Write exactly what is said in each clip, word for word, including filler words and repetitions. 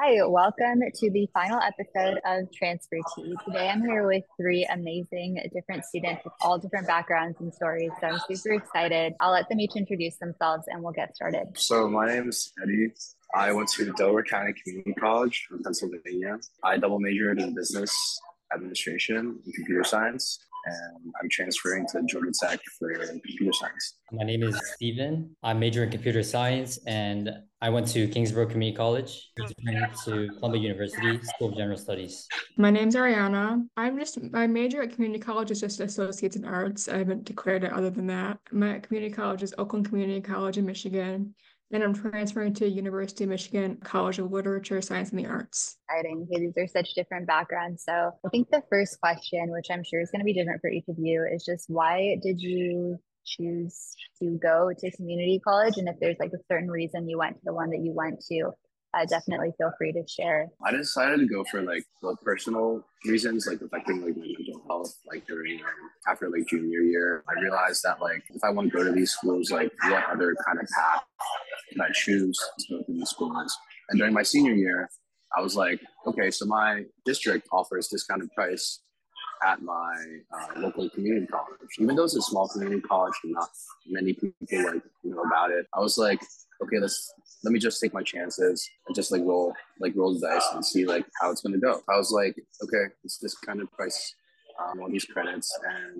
Hi, welcome to the final episode of Transfer Tea. Today I'm here with three amazing different students with all different backgrounds and stories. So I'm super excited. I'll let them each introduce themselves and we'll get started. So my name is Eddie. I went to Delaware County Community College in Pennsylvania. I double majored in business administration and computer science, and I'm transferring to Georgia Tech for computer science. My name is Steven. I major in computer science and I went to Kingsborough Community College, transferring to Columbia University School of General Studies. My name's Ariana. I'm just, my major at community college is just associates in arts. I haven't declared it other than that. My community college is Oakland Community College in Michigan, and I'm transferring to University of Michigan College of Literature, Science, and the Arts. Exciting. Okay, these are such different backgrounds. So I think the first question, which I'm sure is going to be different for each of you, is just why did you choose to go to community college? And if there's like a certain reason you went to the one that you went to, uh, definitely feel free to share. I decided to go for like the personal reasons, like affecting like my mental health, like during um, after like junior year. I realized that like if I want to go to these schools, like what other kind of path can I choose to go to these schools? And during my senior year, I was like, okay, so my district offers discounted price at my uh, local community college. Even though it's a small community college and not many people like you know about it, I was like, okay, let's let me just take my chances and just like roll like roll the dice and see like how it's gonna go. I was like, okay, it's this kind of price um, on these credits, and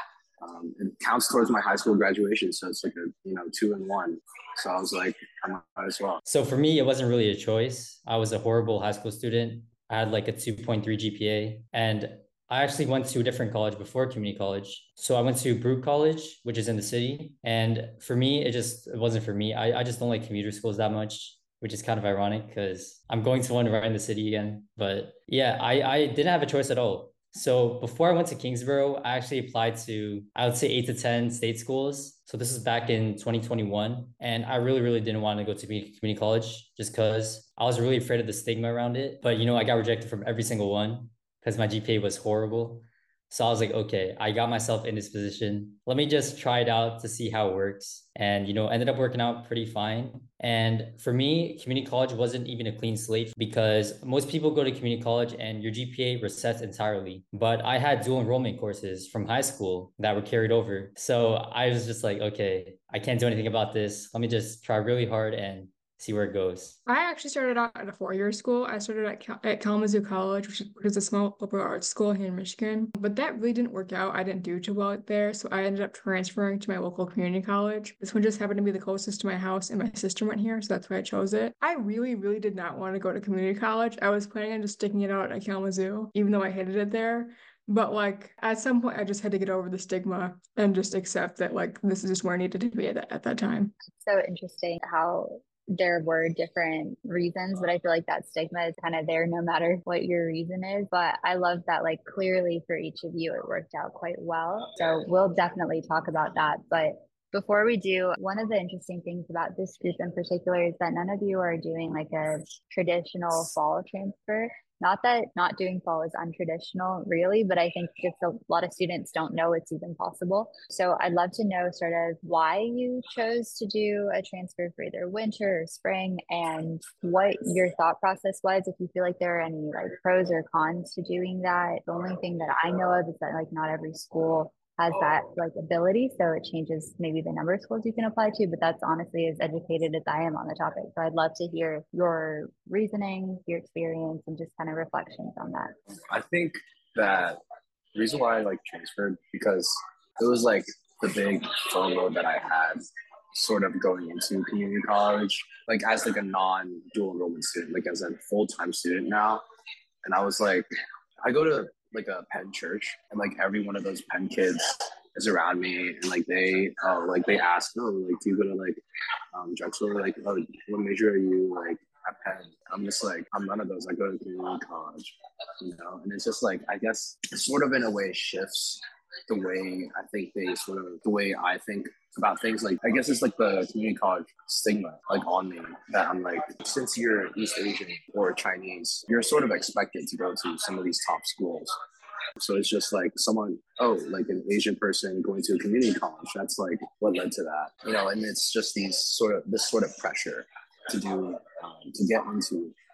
um, it counts towards my high school graduation, so it's like a you know two and one. So I was like, I might as well. So for me, it wasn't really a choice. I was a horrible high school student. I had like a two point three G P A, and I actually went to a different college before community college. So I went to Brute College, which is in the city. And for me, it just it wasn't for me. I, I just don't like commuter schools that much, which is kind of ironic because I'm going to one right in the city again. But yeah, I, I didn't have a choice at all. So before I went to Kingsborough, I actually applied to, I would say eight to ten state schools. So this is back in twenty twenty-one. And I really, really didn't want to go to community college just because I was really afraid of the stigma around it. But, you know, I got rejected from every single one because my G P A was horrible. So I was like, okay, I got myself in this position. Let me just try it out to see how it works. And, you know, ended up working out pretty fine. And for me, community college wasn't even a clean slate because most people go to community college and your G P A resets entirely. But I had dual enrollment courses from high school that were carried over. So I was just like, okay, I can't do anything about this. Let me just try really hard and see where it goes. I actually started out at a four-year school. I started at, Cal- at Kalamazoo College, which is, which is a small liberal arts school here in Michigan. But that really didn't work out. I didn't do too well there, so I ended up transferring to my local community college. This one just happened to be the closest to my house, and my sister went here, so that's why I chose it. I really, really did not want to go to community college. I was planning on just sticking it out at Kalamazoo, even though I hated it there. But like at some point, I just had to get over the stigma and just accept that like this is just where I needed to be at that, at that time. So interesting how there were different reasons, but I feel like that stigma is kind of there no matter what your reason is. But I love that, like, clearly for each of you, it worked out quite well. So we'll definitely talk about that. But before we do, one of the interesting things about this group in particular is that none of you are doing like a traditional fall transfer. Not that not doing fall is untraditional, really, but I think just a lot of students don't know it's even possible. So I'd love to know sort of why you chose to do a transfer for either winter or spring and what your thought process was, if you feel like there are any like pros or cons to doing that. The only thing that I know of is that like not every school has that like ability, so it changes maybe the number of schools you can apply to, but that's honestly as educated as I am on the topic. So I'd love to hear your reasoning, your experience, and just kind of reflections on that. I think that the reason why I like transferred because it was like the big FOMO that I had sort of going into community college, like as like a non-dual enrollment student, like as a full-time student now. And I was like, I go to like a Penn church, and like every one of those Penn kids is around me, and like they oh like they ask, oh like do you go to like um Drexel, like oh what major are you like at Penn? I'm just like, I'm none of those. I go to community college, you know. And it's just like, I guess it sort of in a way shifts the way I think they sort of the way I think about things. Like I guess it's like the community college stigma like on me that I'm like, since you're East Asian or Chinese, you're sort of expected to go to some of these top schools. So it's just like someone, oh, like an Asian person going to a community college. That's like what led to that, you know. And it's just these sort of this sort of pressure to do um, to get into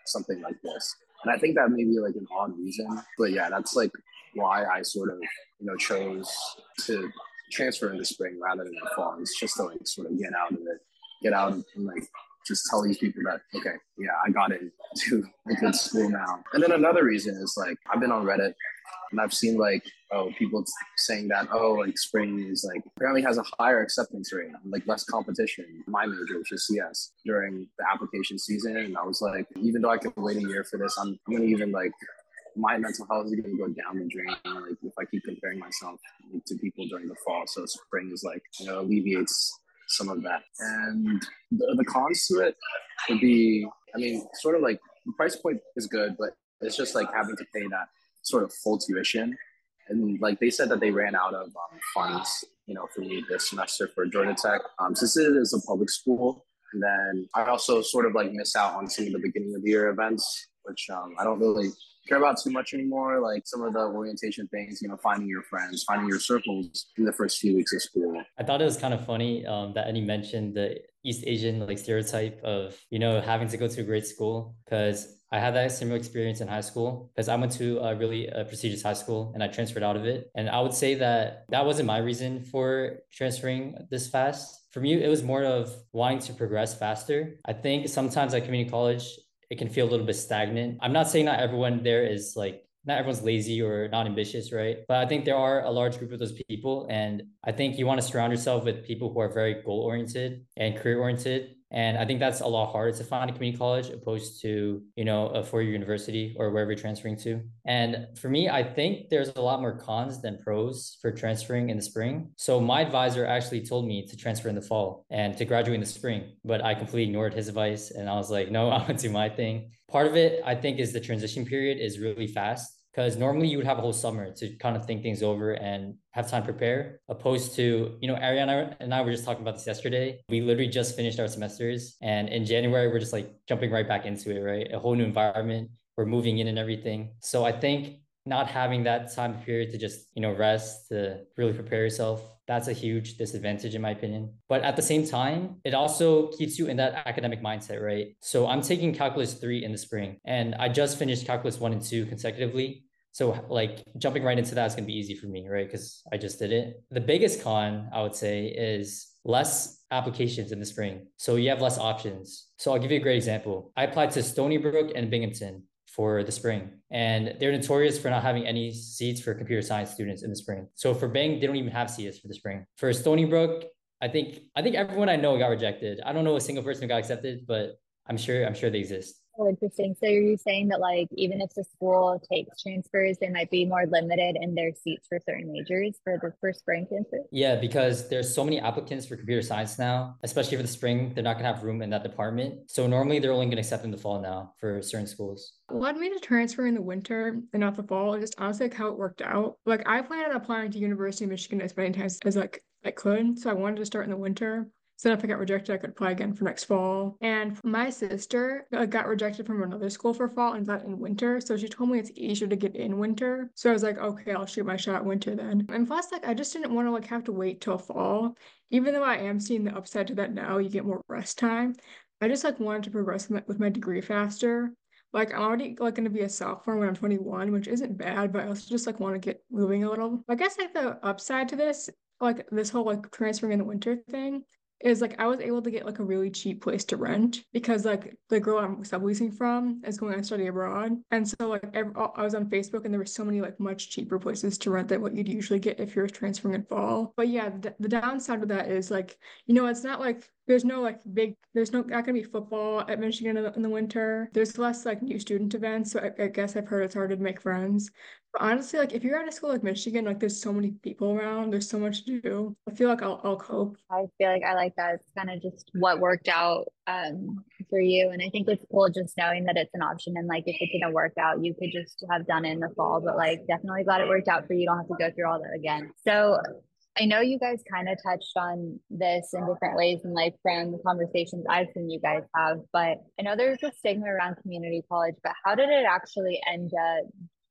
something like this. And I think that may be like an odd reason, but yeah, that's like why I sort of, you know, chose to transfer in the spring rather than the fall. It's just to like sort of get out of it, get out and like just tell these people that, okay, yeah, I got into a good school now. And then another reason is like, I've been on Reddit and I've seen like, oh, people t- saying that, oh, like spring is like, apparently has a higher acceptance rate and like less competition. My major, which is C S, during the application season. And I was like, even though I could wait a year for this, I'm, I'm going to even like, my mental health is going to go down the drain, like if I keep comparing myself to people during the fall. So spring is like, you know, alleviates some of that. And the, the cons to it would be, I mean, sort of like the price point is good, but it's just like having to pay that sort of full tuition. And like they said that they ran out of um, funds, you know, for me this semester for Georgia Tech. Um, since it is a public school, and then I also sort of like miss out on some of the beginning of the year events, which um, I don't really care about too much anymore. Like some of the orientation things, you know, finding your friends, finding your circles in the first few weeks of school. I thought it was kind of funny um, that Eddie mentioned the East Asian like stereotype of, you know, having to go to a great school, because I had that similar experience in high school because I went to a really uh, prestigious high school and I transferred out of it. And I would say that that wasn't my reason for transferring this fast. For me, it was more of wanting to progress faster. I think sometimes at community college, it can feel a little bit stagnant. I'm not saying not everyone there is like, not everyone's lazy or not ambitious, right? But I think there are a large group of those people. And I think you want to surround yourself with people who are very goal oriented and career oriented. And I think that's a lot harder to find a community college opposed to, you know, a four-year university or wherever you're transferring to. And for me, I think there's a lot more cons than pros for transferring in the spring. So my advisor actually told me to transfer in the fall and to graduate in the spring, but I completely ignored his advice. And I was like, no, I want to do my thing. Part of it, I think, is the transition period is really fast. Because normally you would have a whole summer to kind of think things over and have time to prepare, opposed to, you know, Ariana and I were just talking about this yesterday. We literally just finished our semesters. And in January, we're just like jumping right back into it, right? A whole new environment. We're moving in and everything. So I think not having that time period to just, you know, rest, to really prepare yourself, that's a huge disadvantage in my opinion. But at the same time, it also keeps you in that academic mindset, right? So I'm taking Calculus three in the spring and I just finished Calculus one and two consecutively. So like jumping right into that is going to be easy for me, right? Because I just did it. The biggest con, I would say, is less applications in the spring. So you have less options. So I'll give you a great example. I applied to Stony Brook and Binghamton for the spring, and they're notorious for not having any seats for computer science students in the spring. So for Bing, they don't even have C S for the spring. For Stony Brook, I think I think everyone I know got rejected. I don't know a single person who got accepted, but I'm sure I'm sure they exist. Oh, interesting. So you're saying that like even if the school takes transfers, they might be more limited in their seats for certain majors for the first spring transfer? Yeah, because there's so many applicants for computer science now, especially for the spring, they're not gonna have room in that department. So normally they're only gonna accept in the fall now for certain schools. What led me to transfer in the winter and not the fall is just honestly like how it worked out. Like I planned on applying to University of Michigan as many times as like I could. So I wanted to start in the winter. So then if I got rejected, I could apply again for next fall. And my sister uh, got rejected from another school for fall and got in winter. So she told me it's easier to get in winter. So I was like, okay, I'll shoot my shot winter then. And plus, like, I just didn't want to like have to wait till fall. Even though I am seeing the upside to that now, you get more rest time. I just like wanted to progress with my, with my degree faster. Like I'm already like going to be a sophomore when I'm twenty-one, which isn't bad, but I also just like want to get moving a little. I guess like the upside to this, like this whole like transferring in the winter thing, is like I was able to get like a really cheap place to rent because like the girl I'm subleasing from is going on study abroad. And so like every, I was on Facebook and there were so many like much cheaper places to rent than what you'd usually get if you're transferring in fall. But yeah, the, the downside of that is like, you know, it's not like there's no like big, there's no, not gonna be football at Michigan in the, in the winter. There's less like new student events. So I, I guess I've heard it's harder to make friends. But honestly, like if you're at a school like Michigan, like there's so many people around, there's so much to do. I feel like I'll, I'll cope. I feel like I like that. It's kind of just what worked out um, for you. And I think it's cool just knowing that it's an option. And like, if it didn't work out, you could just have done it in the fall, but like, definitely glad it worked out for you. You don't have to go through all that again. So I know you guys kind of touched on this in different ways and like from the conversations I've seen you guys have, but I know there's a stigma around community college, but how did it actually end up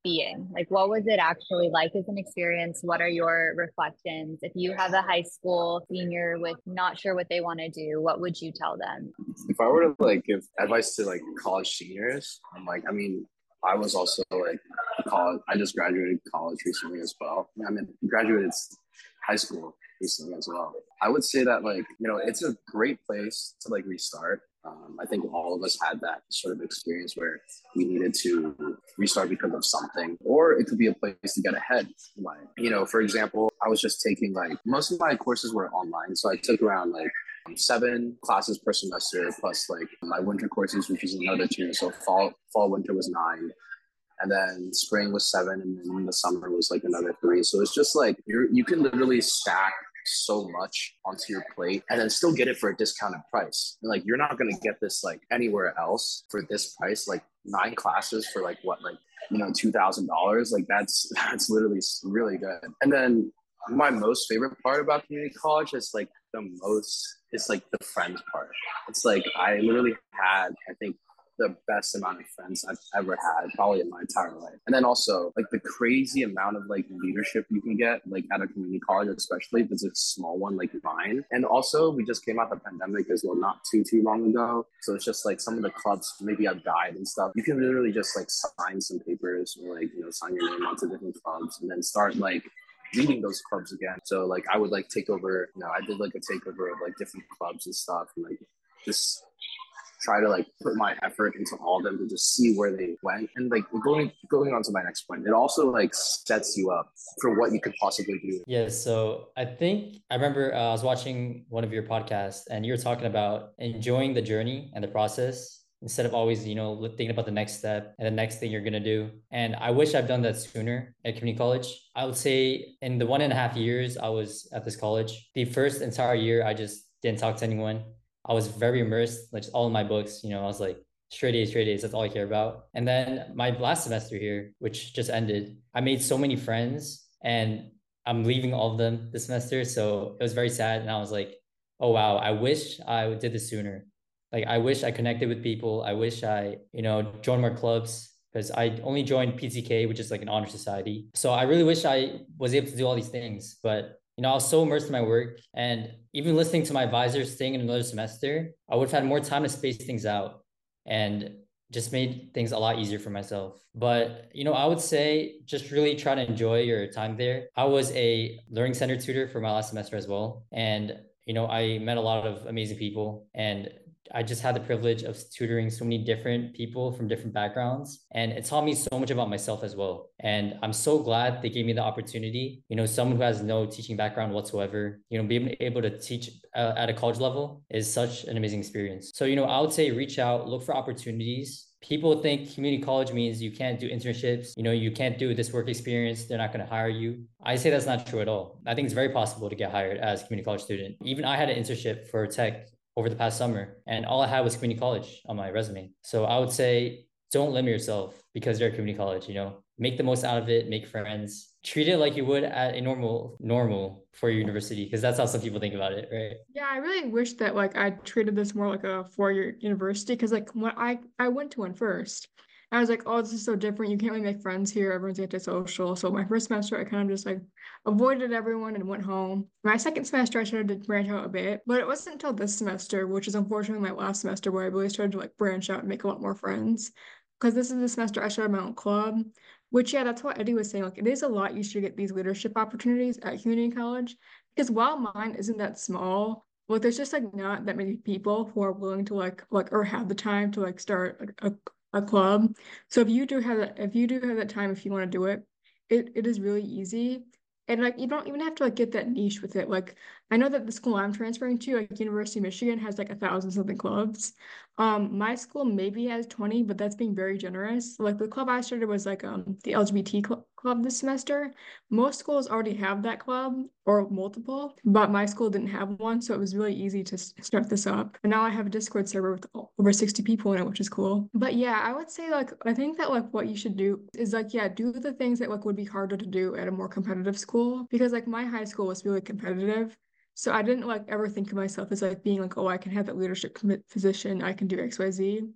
being? Like, what was it actually like as an experience? What are your reflections? If you have a high school senior with not sure what they want to do, what would you tell them? If I were to like give advice to like college seniors, I'm like, I mean, I was also like college. I just graduated college recently as well. I mean, graduated high school recently as well. I would say that like, you know, it's a great place to like restart. Um, I think all of us had that sort of experience where we needed to restart because of something, or it could be a place to get ahead. Like, you know, for example, I was just taking like, most of my courses were online. So I took around like seven classes per semester, plus like my winter courses, which is another two. So fall, fall, winter was nine. And then spring was seven, and then the summer was like another three. So it's just like you're you can literally stack so much onto your plate and then still get it for a discounted price. And like you're not gonna get this like anywhere else for this price. Like nine classes for like what, like you know, two thousand dollars. Like that's that's literally really good. And then my most favorite part about community college is like the most is like the friends part. It's like I literally had, I think, the best amount of friends I've ever had, probably in my entire life. And then also like the crazy amount of like leadership you can get like at a community college, especially if it's a small one like mine. And also we just came out the pandemic as well, not too, too long ago. So it's just like some of the clubs maybe have died and stuff. You can literally just like sign some papers or like, you know, sign your name onto different clubs and then start like leading those clubs again. So like I would like take over, you know, I did like a takeover of like different clubs and stuff and like just try to like put my effort into all of them to just see where they went. And like going going on to my next point, it also like sets you up for what you could possibly do. Yeah, so I think I remember uh, I was watching one of your podcasts and you were talking about enjoying the journey and the process instead of always, you know, thinking about the next step and the next thing you're going to do. And I wish I've done that sooner at community college. I would say in the one and a half years I was at this college, the first entire year, I just didn't talk to anyone. I was very immersed, like all in my books, you know, I was like straight A's, straight A's, that's all I care about. And then my last semester here, which just ended, I made so many friends and I'm leaving all of them this semester. So it was very sad. And I was like, oh, wow, I wish I did this sooner. Like, I wish I connected with people. I wish I, you know, joined more clubs because I only joined P T K, which is like an honor society. So I really wish I was able to do all these things, but you know, I was so immersed in my work and even listening to my advisor staying in another semester, I would have had more time to space things out and just made things a lot easier for myself. But, you know, I would say just really try to enjoy your time there. I was a learning center tutor for my last semester as well. And, you know, I met a lot of amazing people and I just had the privilege of tutoring so many different people from different backgrounds. And it taught me so much about myself as well. And I'm so glad they gave me the opportunity. You know, someone who has no teaching background whatsoever, you know, being able to teach uh, at a college level is such an amazing experience. So, you know, I would say reach out, look for opportunities. People think community college means you can't do internships, you know, you can't do this work experience, they're not going to hire you. I say that's not true at all. I think it's very possible to get hired as a community college student. Even I had an internship for tech over the past summer, and all I had was community college on my resume. So I would say, don't limit yourself because you're at community college, you know, make the most out of it, make friends, treat it like you would at a normal, normal for your university, because that's how some people think about it, right? Yeah, I really wish that like I treated this more like a four-year university because like when I, I went to one first, I was like, oh, this is so different. You can't really make friends here. Everyone's antisocial. So my first semester, I kind of just like avoided everyone and went home. My second semester, I started to branch out a bit, but it wasn't until this semester, which is unfortunately my last semester, where I really started to like branch out and make a lot more friends. Because this is the semester I started my own club, which yeah, that's what Eddie was saying. Like it is a lot easier to get these leadership opportunities at community college because while mine isn't that small, like there's just like not that many people who are willing to like like or have the time to like start like a a club. So if you do have that, if you do have that time, if you want to do it, it, it is really easy. And like you don't even have to like get that niche with it. Like I know that the school I'm transferring to, like University of Michigan, has like a thousand something clubs. Um, my school maybe has twenty, but that's being very generous. Like the club I started was like um the L G B T cl club this semester. Most schools already have that club or multiple, but my school didn't have one, so it was really easy to start this up. And now I have a Discord server with over sixty people in it, which is cool. But yeah, I would say like I think that like what you should do is like yeah, do the things that like would be harder to do at a more competitive school because like my high school was really competitive. So I didn't like ever think of myself as like being like, oh, I can have that leadership position, I can do X, Y, Z.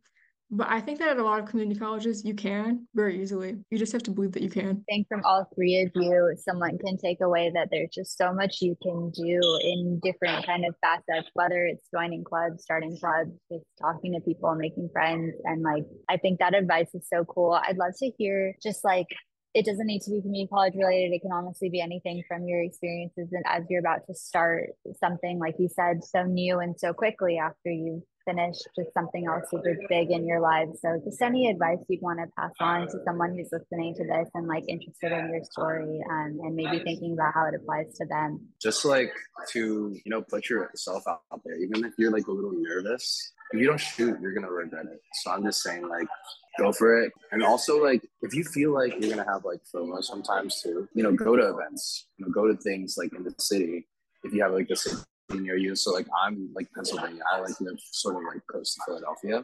But I think that at a lot of community colleges, you can very easily. You just have to believe that you can. I think from all three of you, someone can take away that there's just so much you can do in different kind of facets, whether it's joining clubs, starting clubs, just talking to people, making friends. And like, I think that advice is so cool. I'd love to hear just like, it doesn't need to be community college related. It can honestly be anything from your experiences. And as you're about to start something, like you said, so new and so quickly after you've finished just something else super big in your lives. So just any advice you'd want to pass on to someone who's listening to this and like interested in your story, um, and maybe thinking about how it applies to them. Just like to, you know, put yourself out there, even if you're like a little nervous. If you don't shoot, you're going to regret it. So I'm just saying, like, go for it. And also, like, if you feel like you're going to have, like, FOMO sometimes too, you know, go to events, you know, go to things, like, in the city. If you have, like, the city near you. So, like, I'm, like, Pennsylvania. I, like, live sort of, like, close to Philadelphia.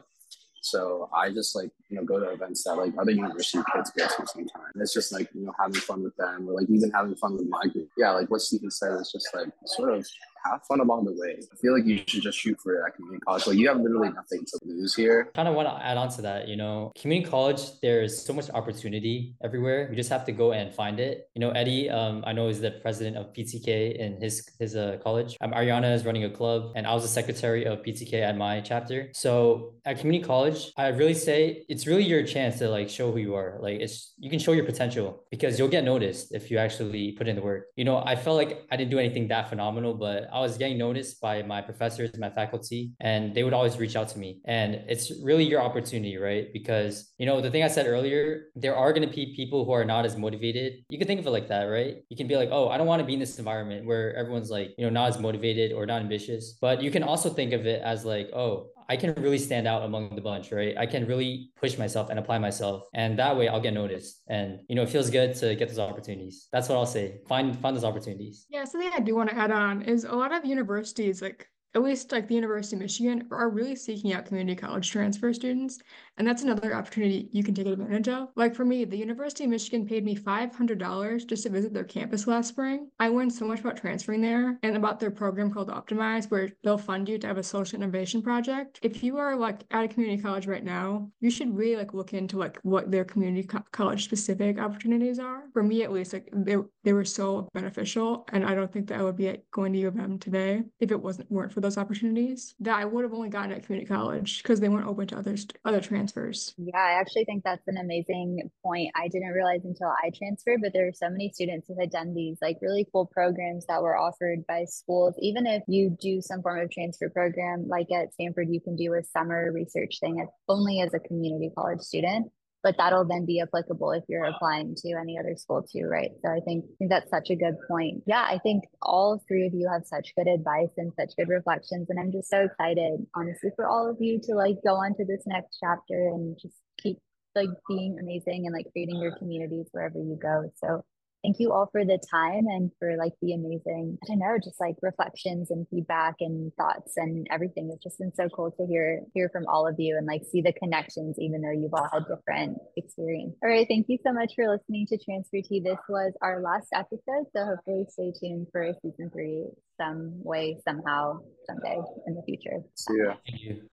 So I just, like, you know, go to events that, like, other university kids go to sometimes. It's just, like, you know, having fun with them or, like, even having fun with my group. Yeah, like, what Stephen said is just, like, sort of have fun along the way. I feel like you should just shoot for that community college. Like, you have literally nothing to lose here. Kind of want to add on to that, you know, community college, there's so much opportunity everywhere. You just have to go and find it. You know, Eddie, um, I know is the president of P T K in his his uh, college. Um, Ariana is running a club, and I was the secretary of P T K at my chapter. So at community college, I really say it's really your chance to like show who you are. Like it's you can show your potential because you'll get noticed if you actually put in the work. You know, I felt like I didn't do anything that phenomenal, but I was getting noticed by my professors, my faculty, and they would always reach out to me. And it's really your opportunity, right? Because, you know, the thing I said earlier, there are going to be people who are not as motivated. You can think of it like that, right? You can be like, oh, I don't want to be in this environment where everyone's like, you know, not as motivated or not ambitious. But you can also think of it as like, oh, I can really stand out among the bunch, right? I can really push myself and apply myself. And that way I'll get noticed. And, you know, it feels good to get those opportunities. That's what I'll say. Find, find those opportunities. Yeah, something I do want to add on is a lot of universities, like at least like the University of Michigan, are really seeking out community college transfer students. And that's another opportunity you can take advantage of. Like for me, the University of Michigan paid me five hundred dollars just to visit their campus last spring. I learned so much about transferring there and about their program called Optimize, where they'll fund you to have a social innovation project. If you are like at a community college right now, you should really like look into like what their community co- college specific opportunities are. For me, at least, like they, they were so beneficial. And I don't think that I would be going to U of M today if it wasn't weren't for those opportunities that I would have only gotten at community college because they weren't open to others, other transfers. Yeah, I actually think that's an amazing point. I didn't realize until I transferred, but there are so many students who had done these like really cool programs that were offered by schools. Even if you do some form of transfer program, like at Stanford, you can do a summer research thing as, only as a community college student. But that'll then be applicable if you're applying to any other school too, right? So I think, I think that's such a good point. Yeah, I think all three of you have such good advice and such good reflections. And I'm just so excited, honestly, for all of you to like go on to this next chapter and just keep like being amazing and like creating your communities wherever you go. So thank you all for the time and for like the amazing, I don't know, just like reflections and feedback and thoughts and everything. It's just been so cool to hear hear from all of you and like see the connections, even though you've all had different experience. All right, thank you so much for listening to Transfer Tea. This was our last episode, so hopefully stay tuned for season three some way, somehow, someday in the future. See ya. Thank you.